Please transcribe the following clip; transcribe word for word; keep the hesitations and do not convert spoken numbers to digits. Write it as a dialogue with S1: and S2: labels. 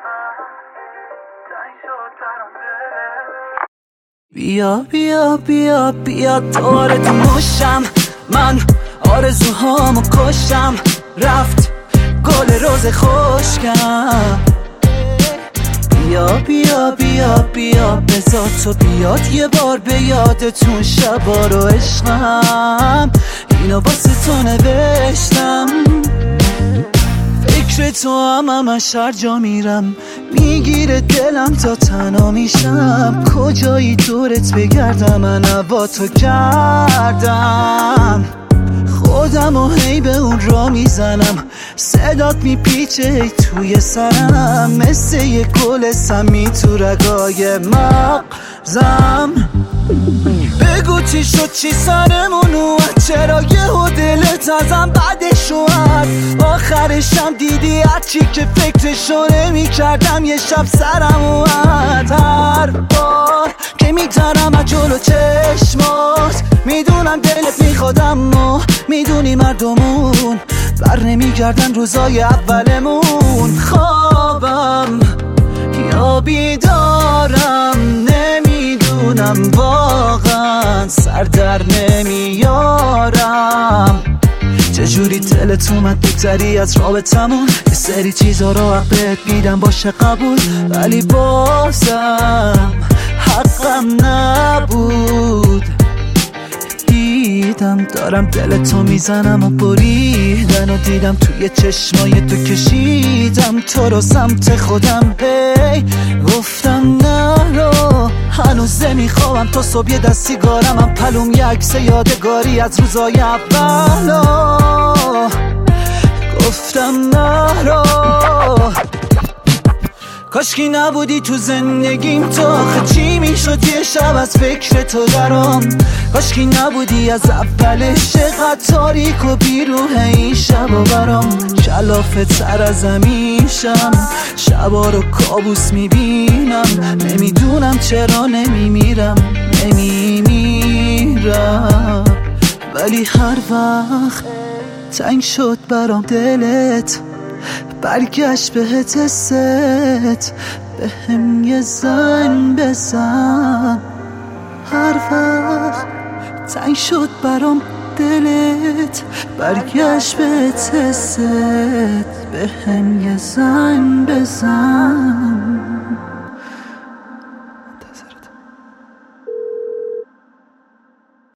S1: بیا بیا بیا بیا دوباره تو مشم، من آرزوهامو کشم، رفت گل روز خشکم. بیا بیا بیا بیا بذار تو بیاد یه بار به یادتون شبا رو عشقم، اینو واسه تو نوشتم. فکر تو هم همش هر جا میرم، میگیره دلم تا تنها میشم. کجایی دورت بگردم، من هوا تو کردم. خودم و هی به اون را میزنم، صدات میپیچه هی توی سرم، مثل یه گل سمی تو رگای مغزم. بگو چی شد، چی سرمون اومد، چرا یهو دلت ازم بعدش اومد. آخرشم دیدی هرچی که فکرشو نمی کردم یه شب سرم اومد. هر بار که میترم از جلو چشمات، میدونم دلت میخوادم و میدونی مردمون بر نمیگردن روزای اولمون. خوابم یا بیدارم نمیدونم، واقعا سر در نمیارم. چجوری دلت اومد بگذری از رابطمون، یه سری چیزا رو حق بهت میدم باشه قبول، ولی بازم حقم نبود. دیدم دارم دلتو میزنم و بریدن و دیدم توی چشمای تو کشیدم تو رو سمت خودم. هی گفتم نرو، هنوز نمیخوام تو صبح یه دست سیگارم هم پلوم یه عکس یادگاری از روزای اولا. گفتم نرو، کاشکی نبودی تو زندگیم تو، آخه چی میشد یه شب از فکر تو درام. کاشکی نبودی از اولش، چقدر تاریک و بیروح این شب و برام. کلافه تر از همیشم، شبا رو کابوس میبینم، نمیدونم چرا نمیمیرم نمیمیرم. ولی هر وقت تنگ شد برام دلت، برگشت بهت حست، به هم یه زنگ بزن. هر وقت تنگ شد برام دلت، برگشت بهت حست، به هم یه زنگ بزن.